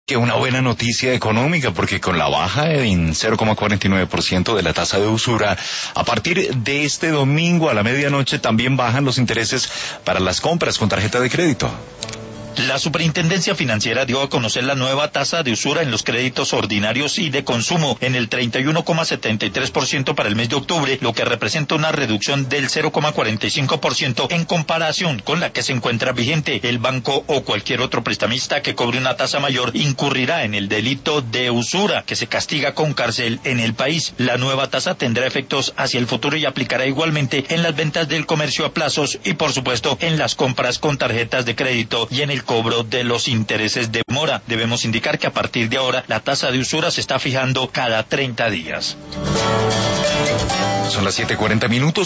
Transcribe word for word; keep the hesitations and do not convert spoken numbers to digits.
Que una buena noticia económica, porque con la baja en cero coma cuarenta y nueve por ciento de la tasa de usura, a partir de este domingo a la medianoche también bajan los intereses para las compras con tarjeta de crédito. La Superintendencia Financiera dio a conocer la nueva tasa de usura en los créditos ordinarios y de consumo en el treinta y uno coma setenta y tres por ciento para el mes de octubre, lo que representa una reducción del cero coma cuarenta y cinco por ciento en comparación con la que se encuentra vigente. El banco o cualquier otro prestamista que cobre una tasa mayor incurrirá en el delito de usura, que se castiga con cárcel en el país. La nueva tasa tendrá efectos hacia el futuro y aplicará igualmente en las ventas del comercio a plazos y, por supuesto, en las compras con tarjetas de crédito y en el cobro de los intereses de mora. Debemos indicar que a partir de ahora la tasa de usura se está fijando cada treinta días. Son las siete cuarenta minutos.